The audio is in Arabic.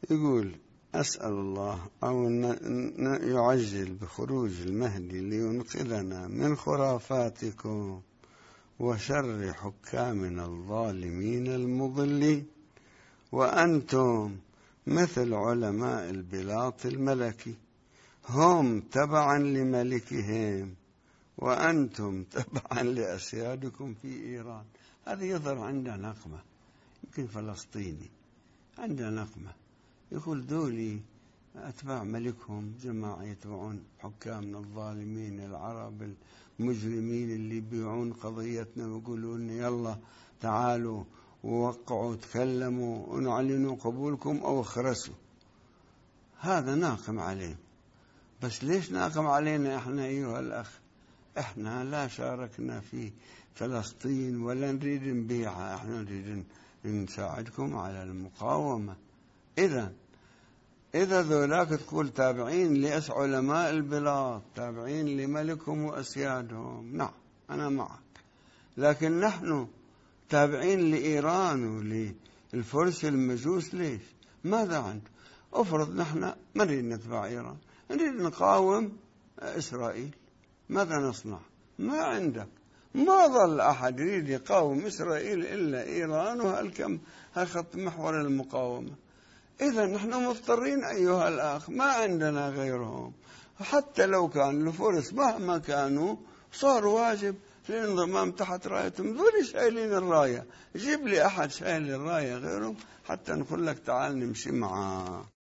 يقول: أسأل الله أو يعجل بخروج المهدي لينقذنا من خرافاتكم وشر حكامنا الظالمين المضلين، وأنتم مثل علماء البلاط الملكي، هم تبعا لملكهم وأنتم تبعا لأسيادكم في إيران. هذا يظهر عندنا نقمة، يمكن فلسطيني عنده نقمة، يقول دولي أتباع ملكهم، جماعة يتبعون حكامنا الظالمين العرب المجرمين اللي يبيعون قضيتنا ويقولون يلا تعالوا ووقعوا تكلموا ونعلنوا قبولكم أو اخرسوا. هذا ناقم عليه. بس ليش ناقم علينا إحنا أيها الأخ؟ إحنا لا شاركنا في فلسطين ولا نريد نبيعها، إحنا نريد نساعدكم على المقاومة. إذا ذولاك تقول تابعين لعلماء البلاد، تابعين لملكهم وأسيادهم، نعم أنا معك، لكن نحن تابعين لإيران وللفرس المجوس. ليش؟ ماذا عنده؟ أفرض نحن ما نريد نتبع إيران، نريد نقاوم إسرائيل، ماذا نصنع؟ ما عندك، ما ظل أحد يريد يقاوم إسرائيل إلا إيران، وهالكم هالخط محور المقاومة. إذا نحن مضطرين أيها الأخ، ما عندنا غيرهم. حتى لو كان الفرس مهما كانوا صار واجب الانضمام تحت رايتهم. ذول شايلين الراية، جيب لي أحد شايل الراية غيرهم حتى نقول لك تعال نمشي معاه.